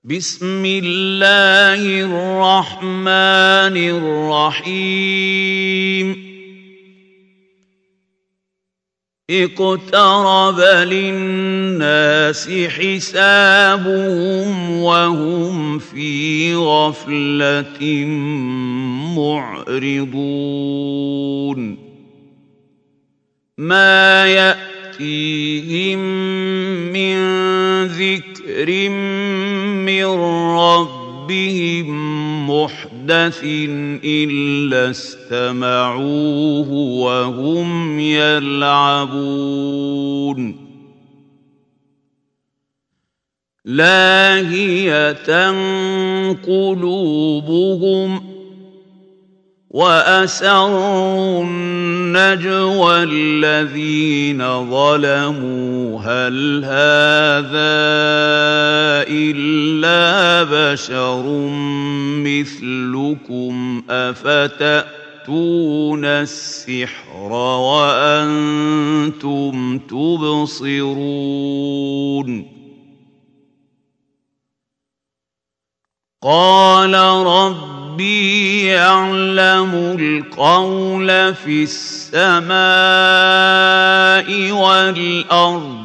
بسم الله الرحمن الرحيم اقترب للناس حسابهم وهم في غفلة معرضون ما يأتيهم من ذكر من ربهم محدث إلا استمعوه وهم يلعبون لاهية قلوبهم وأسروا النجوى الذين ظلموا هل هذا إلا بشر مثلكم أفتأتون السحر وأنتم تبصرون قال ربي يعلم القول في السماء والأرض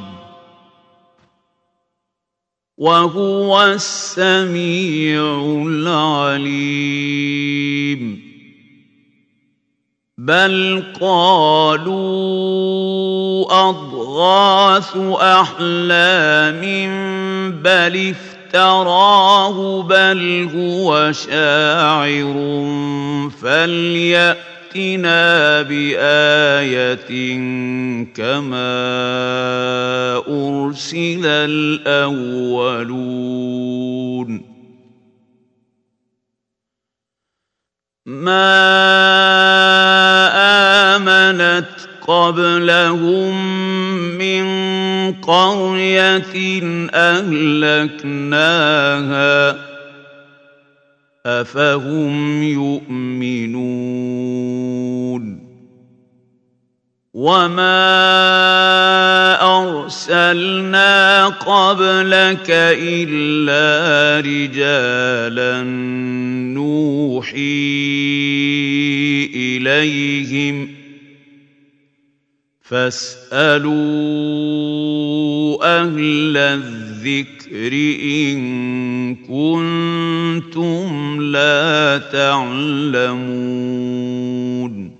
وهو السميع العليم بل قالوا أضغاث أحلام بل افتراه بل هو شاعر فليأتنا بآية كما أرسل الأولون ما آمنت قبلهم من قرية أهلكناها أفهم يؤمنون وما أرسلنا قبلك إلا رجالا نوحي إليهم فاسألوا أهل الذكر إن كنتم لا تعلمون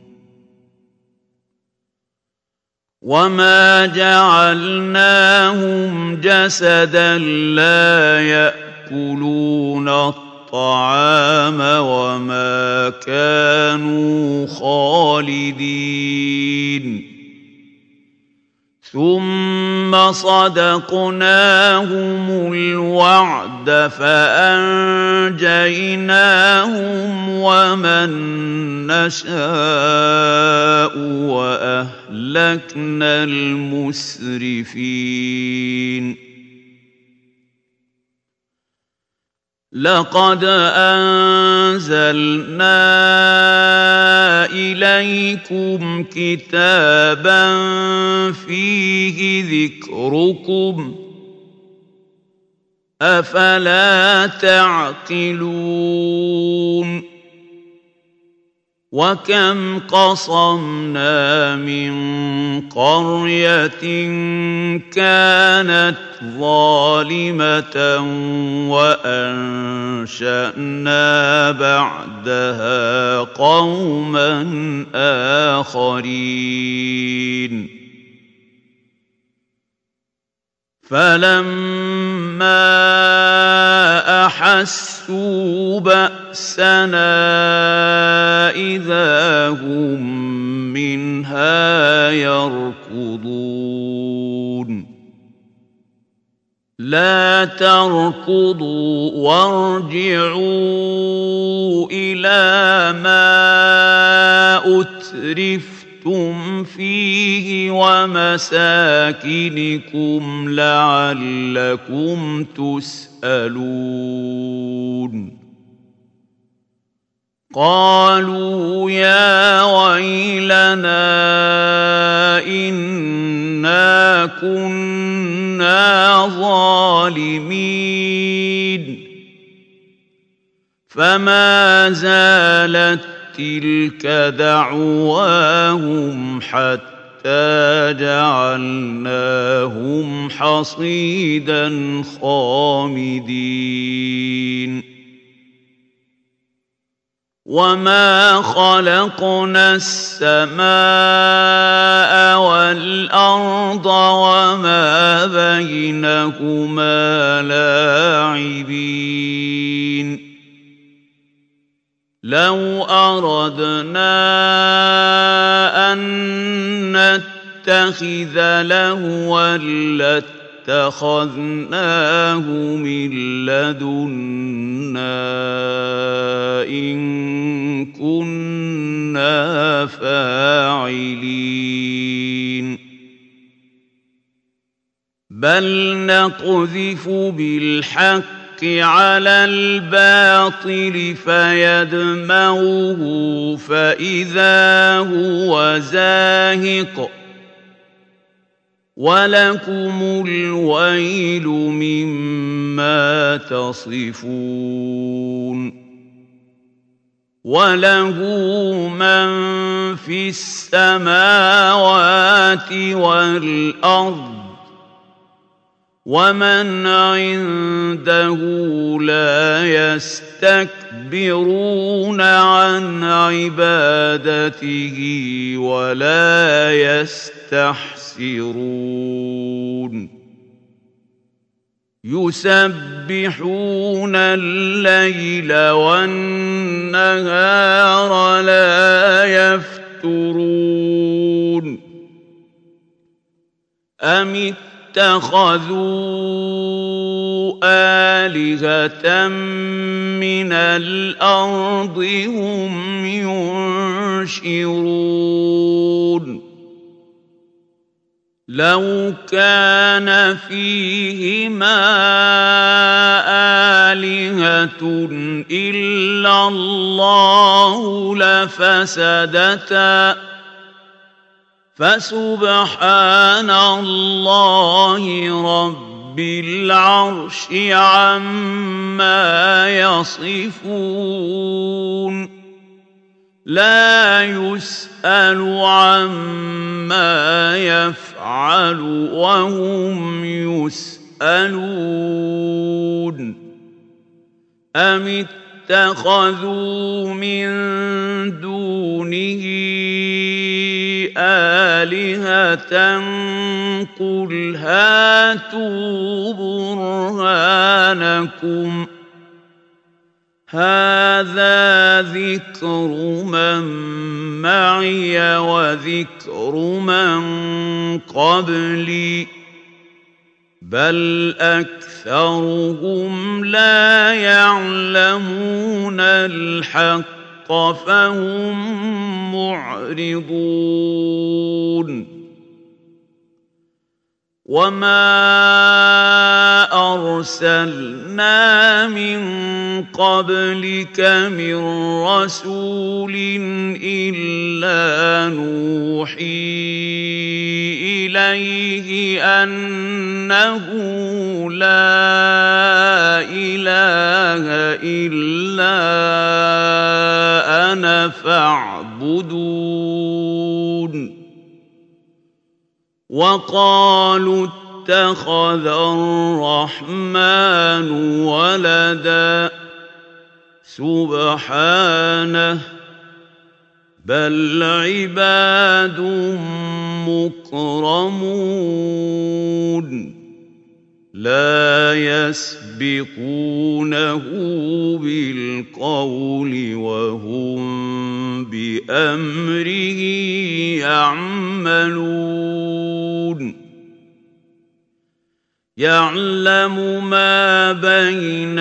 وما جعلناهم جسدا لا يأكلون الطعام وما كانوا خالدين ثم صدقناهم الوعد فأنجيناهم ومن نشاء وأهلكنا المسرفين لقد أنزلنا إليكم كتابا فيه ذكركم أفلا تعقلون وكم قصمنا من قرية كانت ظالمة وأنشأنا بعدها قوما آخرين فلما أحسوا بأسنا إذا هم منها يركضون لا تركضوا وارجعوا إلى ما أترفتم فيه ومساكنكم لعلكم تسألون قالوا يا ويلنا إنا كنا ظالمين فما زالت تلك دعواهم حتى جعلناهم حصيدا خامدين وما خلقنا السماء والأرض وما بينهما لاعبين لو أردنا أن نتخذ لهوا لاتخذناه من لدنا إن كنا فاعلين بل نقذف بالحق على الباطل فيدمغه فإذا هو زاهق ولكم الويل مما تصفون وله من في السماوات والأرض ومن عنده لا يستكبرون عن عبادته ولا يستحسرون يسبحون الليل والنهار لا يفترون أم اتخذوا آلهة من الأرض هم ينشرون لو كان فيهما آلهة إلا الله لفسدتا فسبحان الله رب العرش عما يصفون لا يسأل عما يفعل وهم يسألون أم اتخذوا من دونه آلهة قل هاتوا برهانكم هذا ذكر من معي وذكر من قبلي بل أكثرهم لا يعلمون الحق فهم معرضون وما أرسلنا من قبلك من رسول إلا نوحي إليه أنه لا إله إلا أنا فاعبدون وقالوا اتخذ الرحمن ولدا سبحانه بل عباد مكرمون لا يسبقونه بالقول وهم بأمره يعملون يعلم ما بين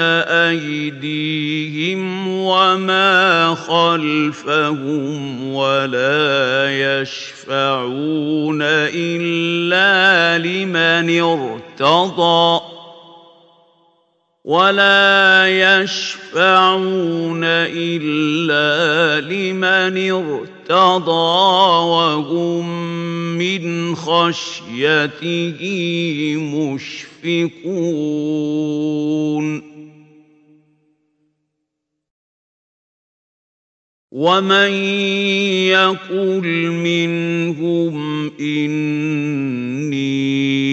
أيديهم وما خلفهم ولا يشفعون إلا لمن ارتضى وهم من خشيته مشفقون ومن يقل منهم إني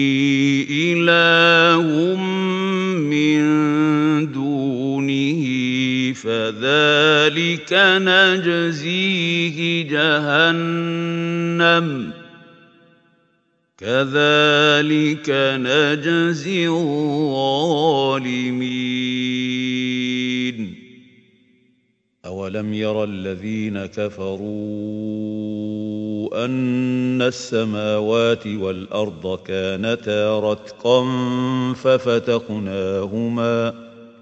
إله من دونه فذلك نجزيه جهنم كذلك نجزي الظالمين أولم ير الذين كفروا أن السماوات والأرض كانتا رتقا ففتقناهما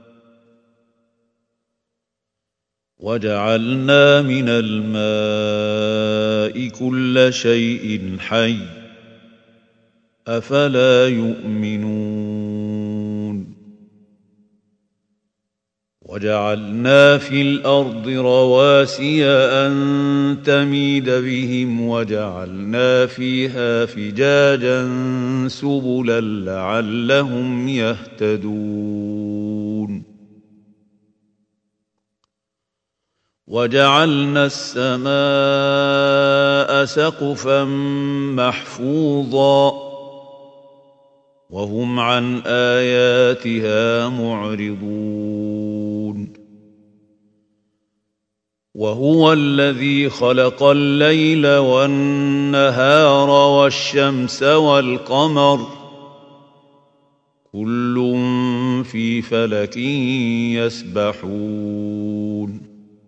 وجعلنا من الماء كل شيء حي أفلا يؤمنون وجعلنا في الأرض رواسي أن تميد بهم وجعلنا فيها فجاجا سبلا لعلهم يهتدون وجعلنا السماء سقفا محفوظا وهم عن آياتها معرضون وهو الذي خلق الليل والنهار والشمس والقمر كل في فلك يسبحون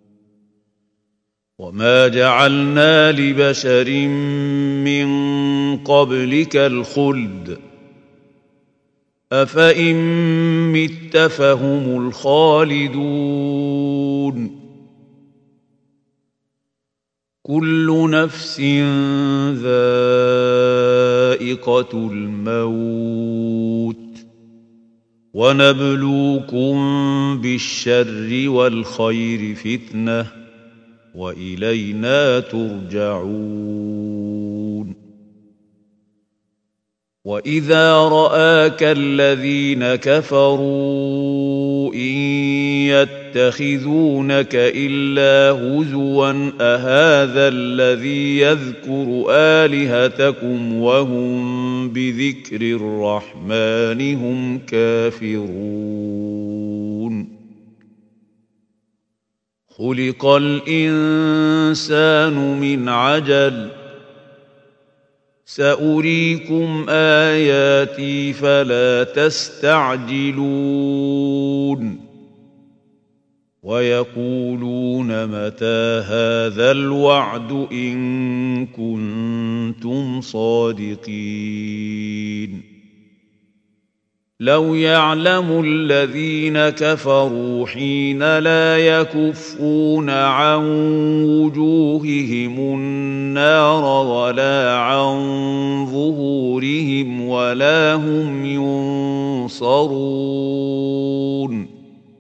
وما جعلنا لبشر من قبلك الخلد أفإن مت فهم الخالدون كل نفس ذائقة الموت ونبلوكم بالشر والخير فتنة وإلينا ترجعون وإذا رآك الذين كفروا إن يتخذونك إلا هزوا أهذا الذي يذكر آلهتكم وهم بذكر الرحمن هم كافرون خلق الإنسان من عجل سأريكم آياتي فلا تستعجلون ويقولون متى هذا الوعد إن كنتم صادقين لو يعلم الذين كفروا حين لا يكفون عن وجوههم النار ولا عن ظهورهم ولا هم ينصرون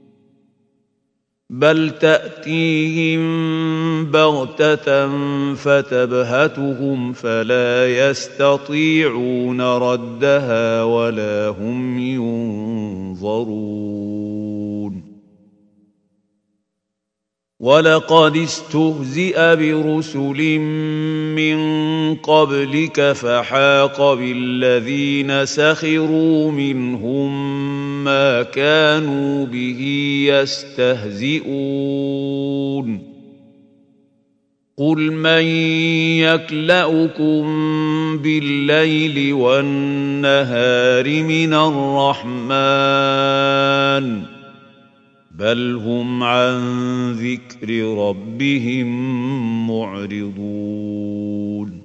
بل تأتيهم بغتة فتبهتهم فلا يستطيعون ردها ولا هم ينظرون ولقد استهزئ برسل من قبلك فحاق بالذين سخروا منهم ما كانوا به يستهزئون قل من يكلؤكم بالليل والنهار من الرحمن بل هم عن ذكر ربهم معرضون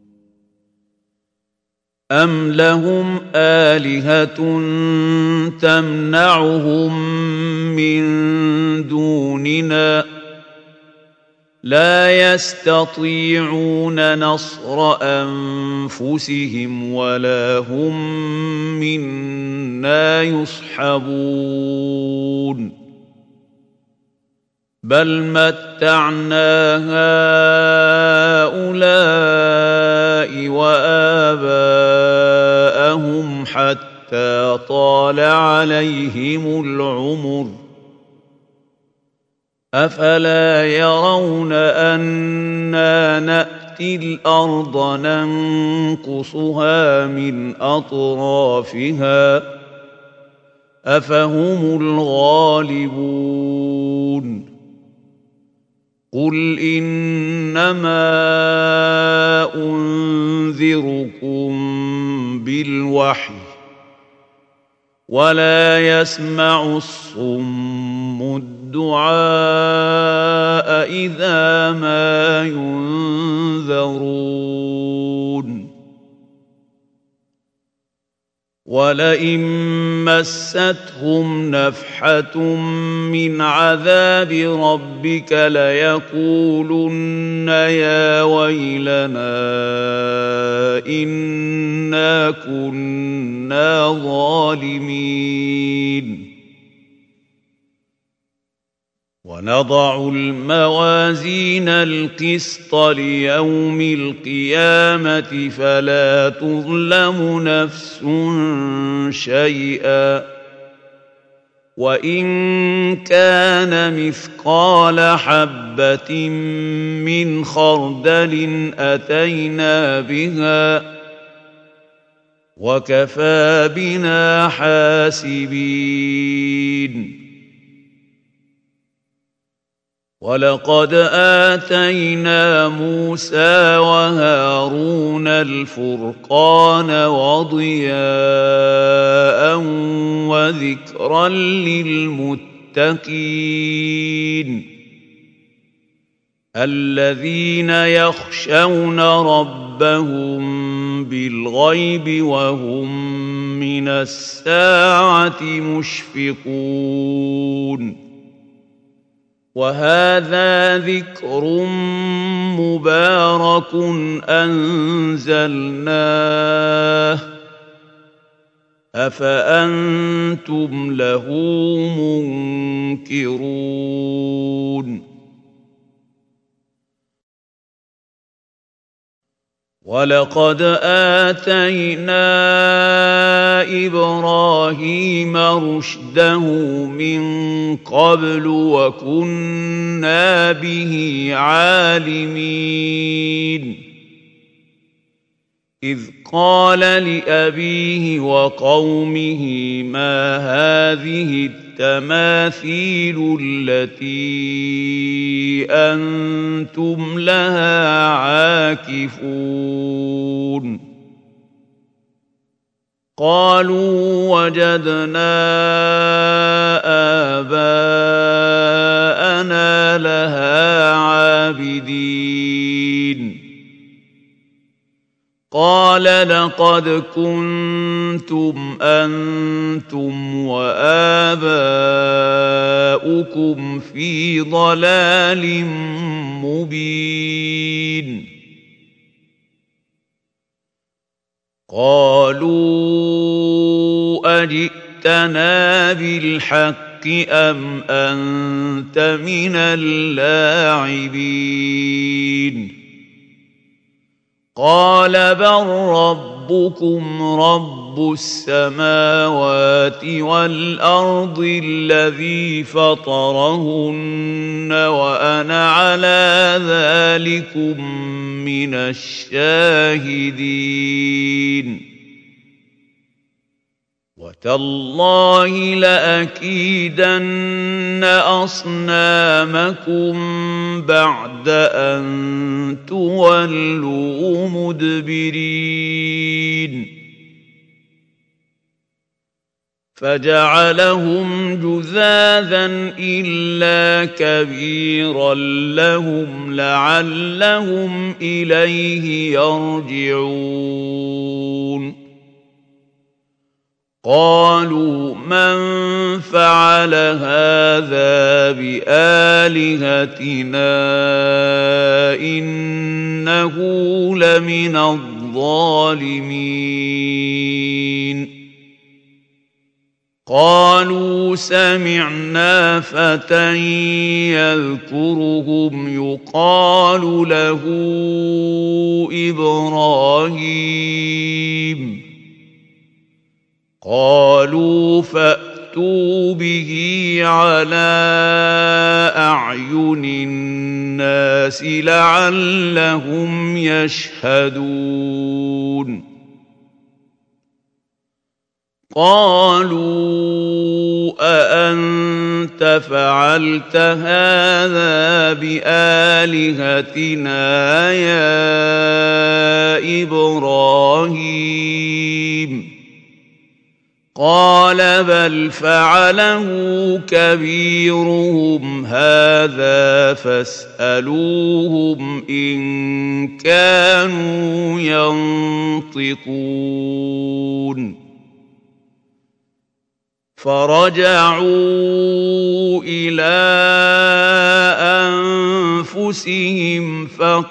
أم لهم آلهة تمنعهم من دوننا لا يستطيعون نصر أنفسهم ولا هم منا يصحبون بل متعنا هؤلاء وآباءهم حتى طال عليهم العمر أفلا يرون أنا نأتي الأرض ننقصها من أطرافها أفهم الغالبون قل إنما أنذركم بالوحي ولا يسمع الصم الدعاء إذا ما ينذرون ولئن مستهم نفحة من عذاب ربك ليقولن يا ويلنا إنا كنا ظالمين ونضع الموازين القسط ليوم القيامة فلا تظلم نفس شيئا وإن كان مثقال حبة من خردل أتينا بها وكفى بنا حاسبين ولقد آتينا موسى وهارون الفرقان وضياء وذكرا للمتقين الذين يخشون ربهم بالغيب وهم من الساعة مشفقون وهذا ذكر مبارك أنزلناه أفأنتم له منكرون ولقد آتينا إبراهيم رشده من قبل وكنا به عالمين إذ قال لأبيه وقومه ما هذه التماثيل التي أنتم لها عاكفون قالوا وجدنا آباءنا لها عابدين قال لقد كنتم أنتم وآباؤكم في ضلال مبين قالوا أجئتنا بالحق أم أنت من اللاعبين قال بل ربكم رب السماوات والأرض الذي فطرهن وأنا على ذلكم من الشاهدين وتالله لأكيدن أصنامكم بعد أن تولوا مدبرين فجعلهم جذاذا إلا كبيرا لهم لعلهم إليه يرجعون قالوا من فعل هذا بآلهتنا إنه لمن الظالمين قالوا سمعنا فتى يذكرهم يقال له إبراهيم قالوا فأتوا فأتوا به على أعين الناس لعلهم يشهدون قالوا أأنت فعلت هذا بآلهتنا يا إبراهيم قال بل فعله كبيرهم هذا فاسألوهم إن كانوا ينطقون فرجعوا إلى أنفسهم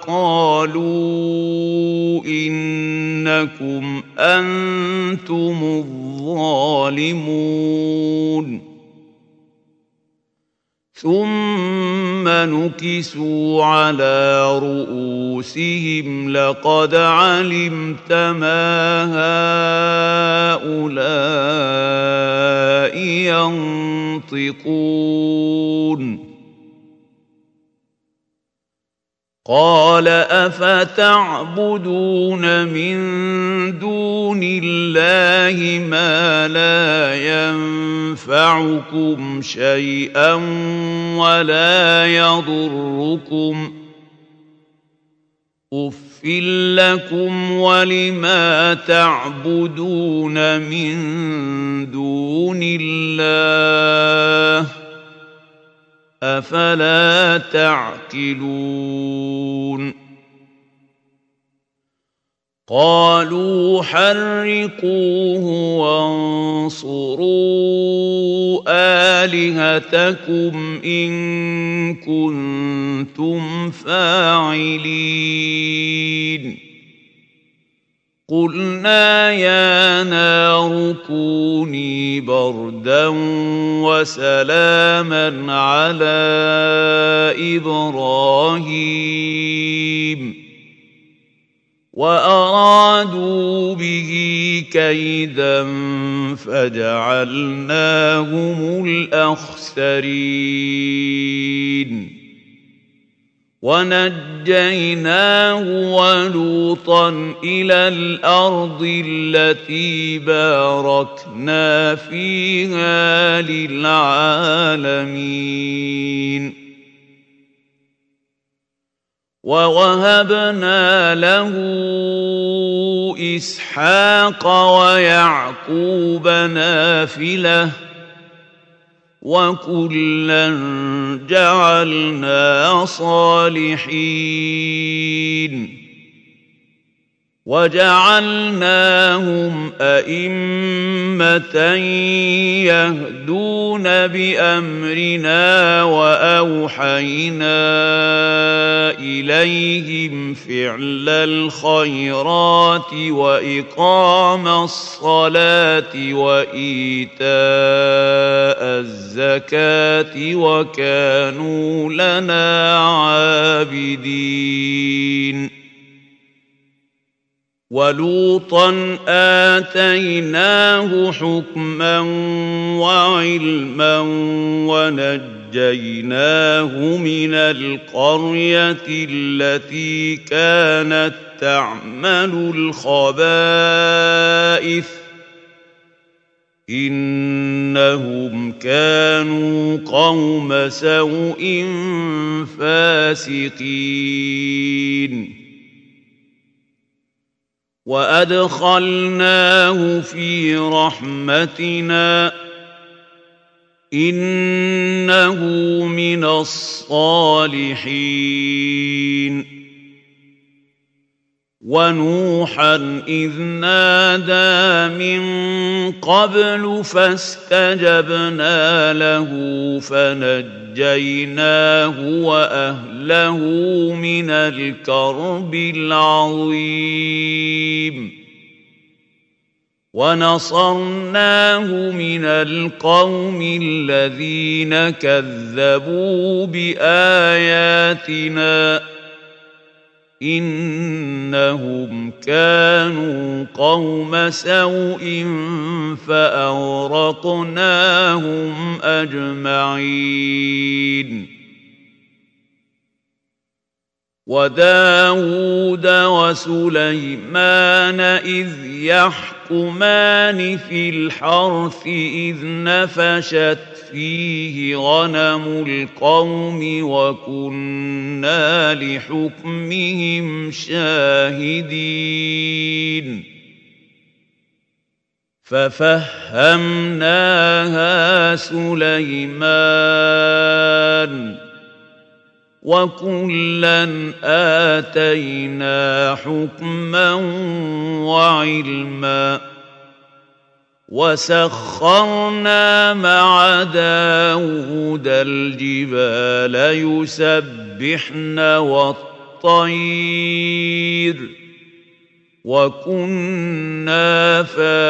فقالوا إنكم أنتم الظالمون ثم نكسوا على رؤوسهم لقد علمت ما هؤلاء ينطقون قال أفتعبدون من دون الله ما لا ينفعكم شيئا ولا يضركم أف لكم ولما تعبدون من دون الله أفلا تعقلون قالوا حرقوه وانصروا آلهتكم إن كنتم فاعلين قلنا يا نار كوني بردا وسلاما على إبراهيم وأرادوا به كيدا فجعلناهم الأخسرين ونجيناه ولوطا إلى الأرض التي باركنا فيها للعالمين ووهبنا له إسحاق ويعقوب نافلة وكلا جعلنا صالحين وجعلناهم أئمة يهدون بأمرنا وأوحينا إليهم فعل الخيرات وإقام الصلاة وإيتاء الزكاة وكانوا لنا عابدين ولوطا آتيناه حكما وعلما ونجيناه من القرية التي كانت تعمل الخبائث إنهم كانوا قوم سوء فاسقين وأدخلناه في رحمتنا إنه من الصالحين ونوحا إذ نادى من قبل فاستجبنا له فنجيناه وأهله من الكرب العظيم ونصرناه من القوم الذين كذبوا بآياتنا إنهم كانوا قوم سوء فأغرقناهم أجمعين وداود وسليمان إذ يحكمان في الحرث إذ نفشت فيه غنم القوم وكنا لحكمهم شاهدين ففهمناها سليمان وكلا آتينا حكما وعلما وسخرنا مع داود الجبال يسبحن والطير وكنا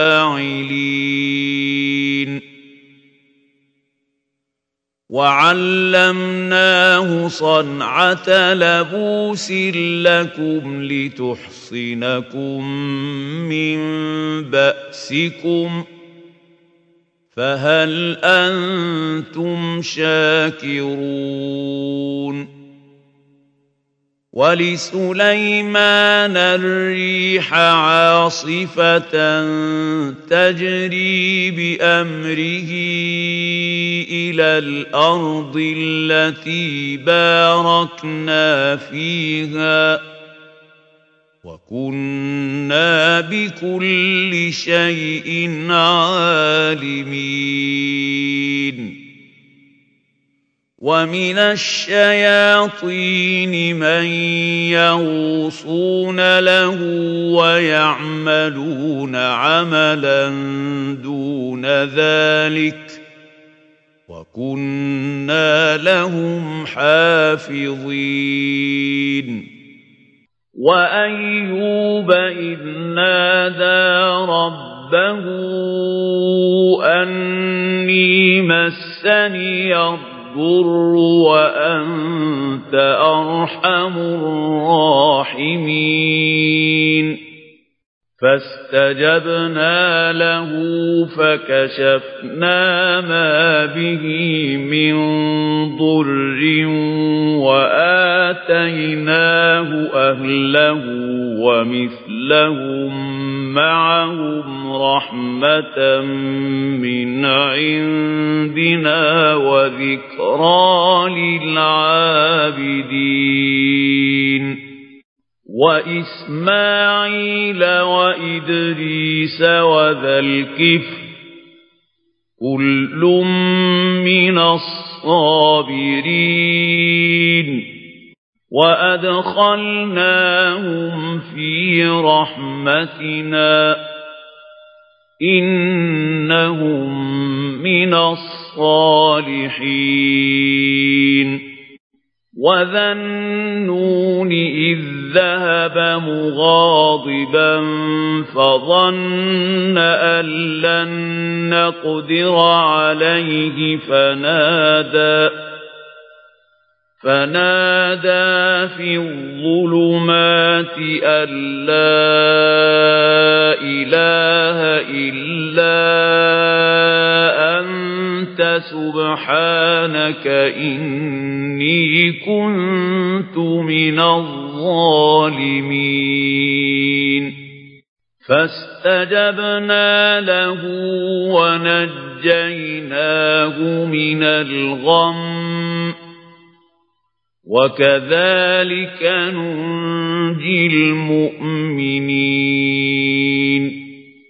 فاعلين وعلمناه صنعة لبوس لكم لتحصنكم من بأسكم فهل أنتم شاكرون ولسليمان الريح عاصفة تجري بأمره إلى الأرض التي باركنا فيها وكنا بكل شيء عالمين ومن الشياطين من يغوصون له ويعملون عملا دون ذلك وكنا لهم حافظين وأيوب إذ نادى ربه أني مسني الضر وأنت أرحم الراحمين فاستجبنا له فكشفنا ما به من ضر وآتيناه أهله ومثلهم معهم رحمة من عندنا وذكرى للعابدين وإسماعيل وإدريس وذا الكفل كل من الصابرين وأدخلناهم في رحمتنا إنهم من الصالحين وذا النون إذ ذهب مغاضبا فظن أن لن نقدر عليه فنادى في الظلمات أن لا إله إلا أنت سبحانك إني كنت من الظالمين فاستجبنا له ونجيناه من الغم وكذلك ننجي المؤمنين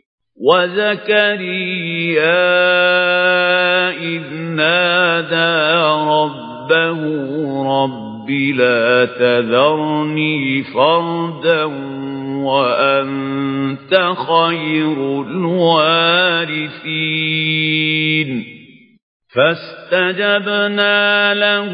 وزكريا إذ نادى ربه رب لا تذرني فردا وأنت خير الوارثين فاستجبنا له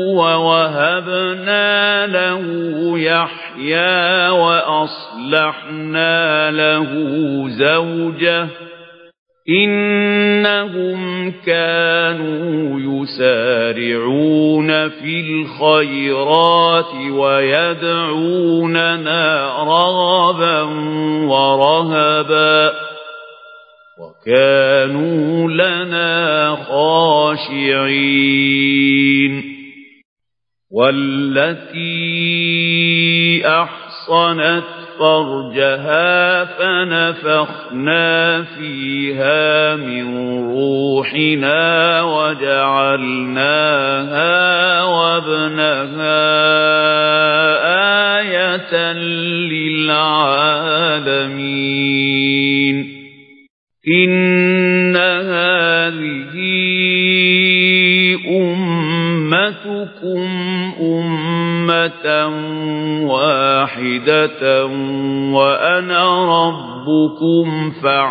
ووهبنا له يحيى وأصلحنا له زوجه إنهم كانوا يسارعون في الخيرات ويدعوننا رغبا ورهبا وكانوا لنا خاشعين والتي أحصنت فرجها فنفخنا فيها من روحنا وجعلناها وابنها آية للعالمين إن هذه أمتكم أمة واحدة وأنا ربكم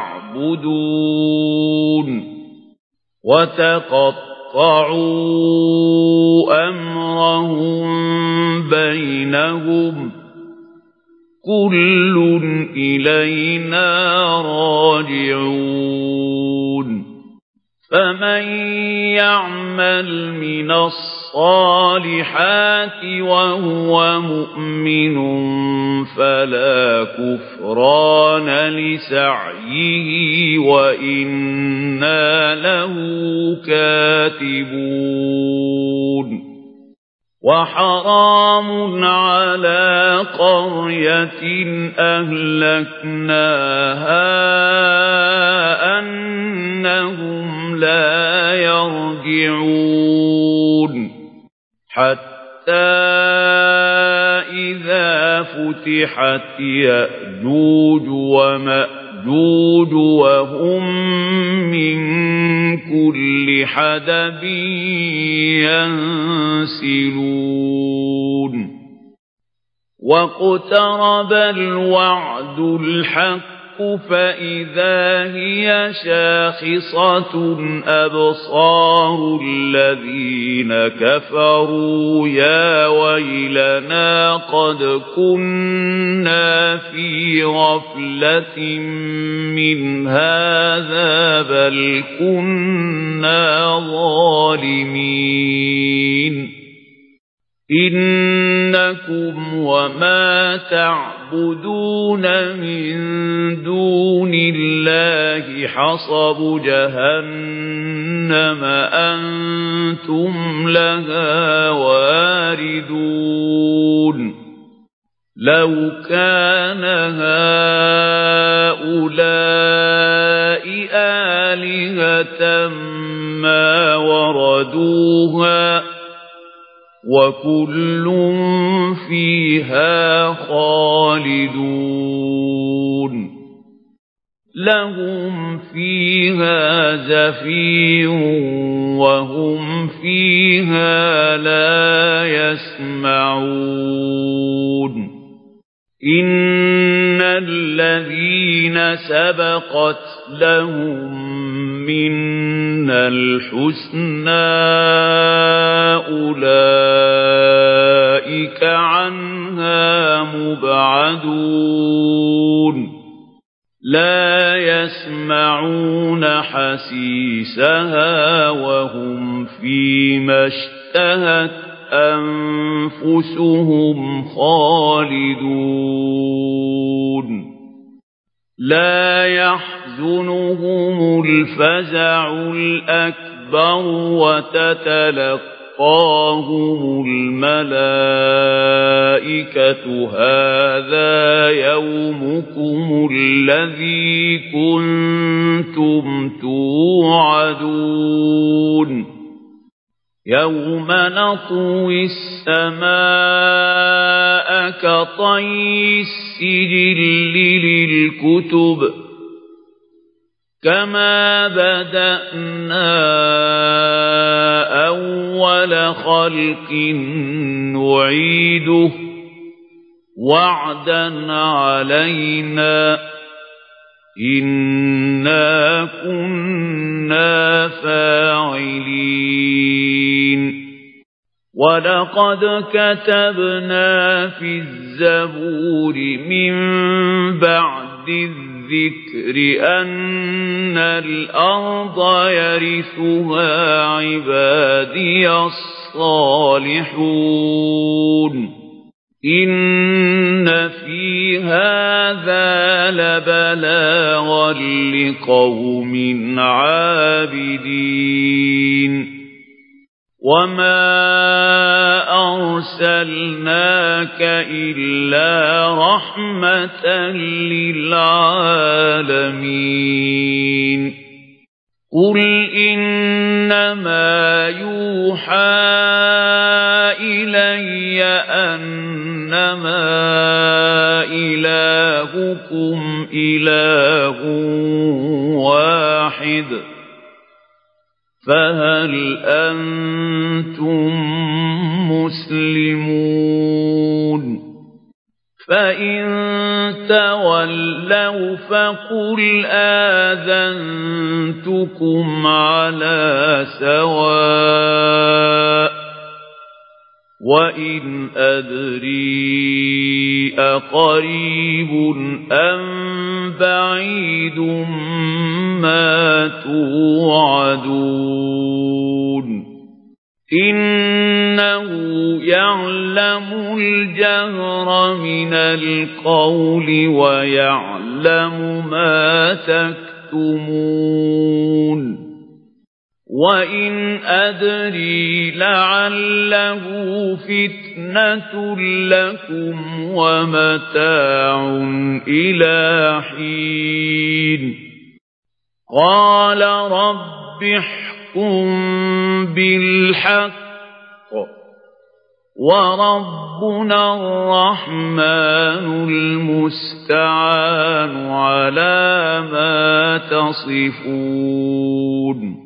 فاعبدون وتقطعوا أمرهم بينهم كل إلينا راجعون فمن يعمل من الصالحات وهو مؤمن فلا كفران لسعيه وإنا له كاتبون وحرام على قرية أهلكناها أنهم لا يرجعون حتى إذا فتحت يأجوج ومأجوج وهم من كل حدب ينسلون واقترب الوعد الحق فإذا هي شاخصة أبصار الذين كفروا يا ويلنا قد كنا في غفلة من هذا بل كنا ظالمين إنكم وما تعبدون من دون الله حصب جهنم أنتم لها واردون لو كان هؤلاء آلهة ما وردوها وكل فيها خالدون لهم فيها زفير وهم فيها لا يسمعون إن الذين سبقت لهم منا الحسنى أولئك عنها مبعدون لا يسمعون حسيسها وهم فيما اشتهت أنفسهم خالدون لا يحزنهم الفزع الأكبر وتتلقاهم الملائكة هذا يومكم الذي كنتم توعدون يوم نطوي السماء كطي السجل للكتب كما بدأنا أول خلق نعيده وعدا علينا إنا كنا فاعلين ولقد كتبنا في الزبور من بعد الذكر الذكر أن الأرض يرثها عبادي الصالحون إن في هذا لبلاغا لقوم عابدين وما أرسلناك إلا رحمة للعالمين قل إنما يوحى إلي أنما إلهكم إله واحد فهل أنتم مسلمون فإن تولوا فقل آذنتكم على سواء وإن أدري أقريب أم بعيد ما توعدون إنه يعلم الجهر من القول ويعلم ما تكتمون وإن أدري لعله فتنة لكم ومتاع إلى حين قال رب احكم بالحق وربنا الرحمن المستعان على ما تصفون